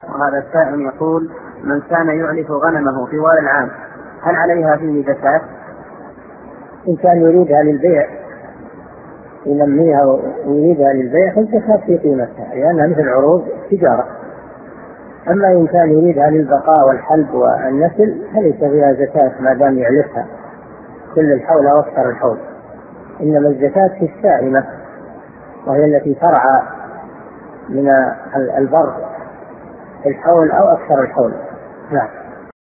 وهذا السائل يقول: من كان يعلف غنمه طوال العام هل عليها فيه زكاة؟ إن كان يريدها للبيع ينميها ويريدها للبيع فالزكاة في قيمتها لأنها مثل عروض تجارة. أما إن كان يريدها للبقاء والحلب والنسل فليس فيها زكاة ما دام يعلفها كل الحول أو أكثر الحول، إنما الزكاة في السائمة وهي التي ترعى من البر الحول أو أكثر الحول. نعم.